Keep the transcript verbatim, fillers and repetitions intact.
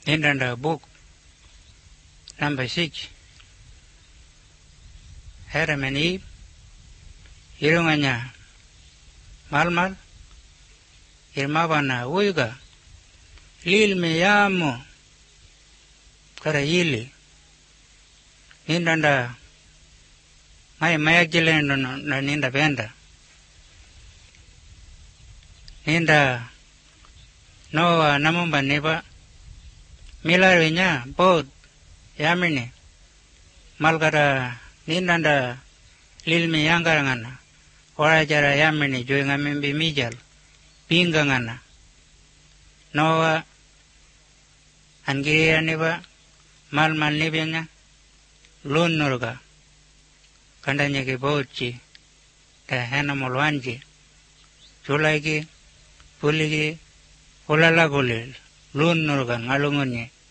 Nindanda book number six. Adam and Eve. Irunganya malmal. Irmabana uiga. Lil me yamo. Karayili. Nindanda mai mayagilendo na ninda benda. Ninda Noa namumba neba milarwinya bod yamini malgara nindanda lilmi yangarangana ora jara yamini joinga mimbi mijal pingangana Noa angiriya neba mal mal nibenya lun nurga kandanya ke bodchi ta hena molwanji chulaigi puligi Ulala gulil, lun nurga ngalungunye.